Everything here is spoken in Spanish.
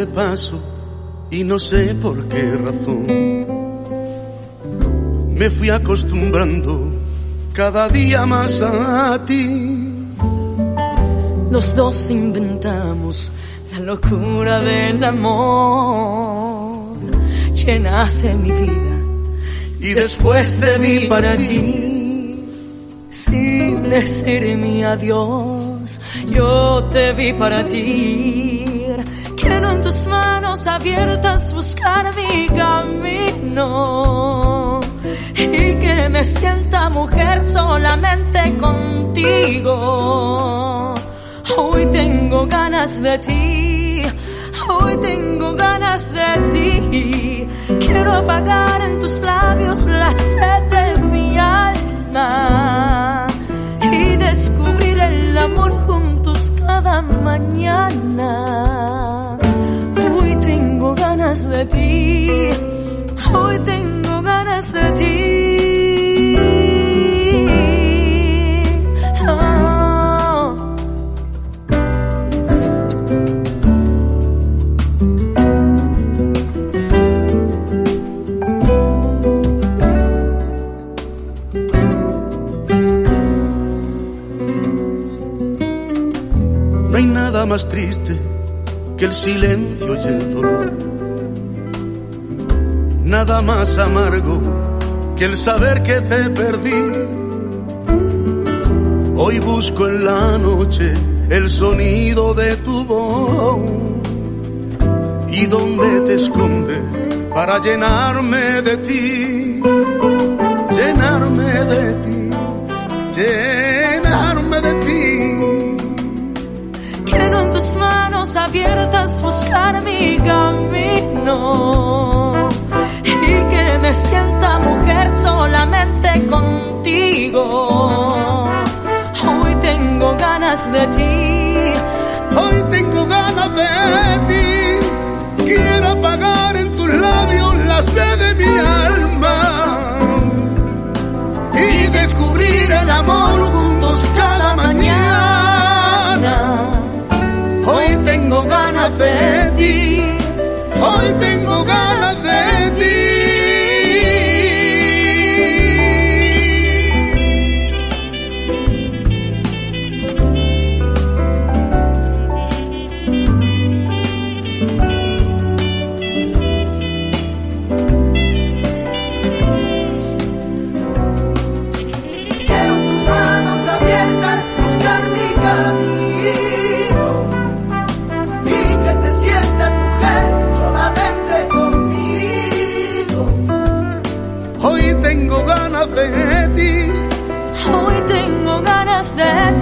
de paso y no sé por qué razón me fui acostumbrando cada día más a ti. Los dos inventamos la locura del amor. Llenaste mi vida y después te vi para ti. Sin decirme adiós, yo te vi para ti. Quiero en tus manos abiertas buscar mi camino y que me sienta mujer solamente contigo. Hoy tengo ganas de ti, hoy tengo ganas de ti. Quiero apagar en tus labios la sed de mi alma y descubrir el amor juntos cada mañana. Hoy tengo ganas de ti, hoy tengo ganas de ti. No hay nada más triste que el silencio y el dolor, nada más amargo que el saber que te perdí. Hoy busco en la noche el sonido de tu voz y dónde te esconde para llenarme de ti, llenarme de ti, llenarme de ti. Quiero en tus manos abiertas buscar mi camino y que me sienta mujer solamente contigo. Hoy tengo ganas de ti, hoy tengo ganas de ti. Quiero apagar en tus labios la sed de mi alma y descubrir el amor juntos cada mañana. Hoy tengo ganas de ti, hoy tengo ganas de ti. quiero tus manos abiertas buscar mi camino. Hoy tengo ganas de ti, hoy tengo ganas de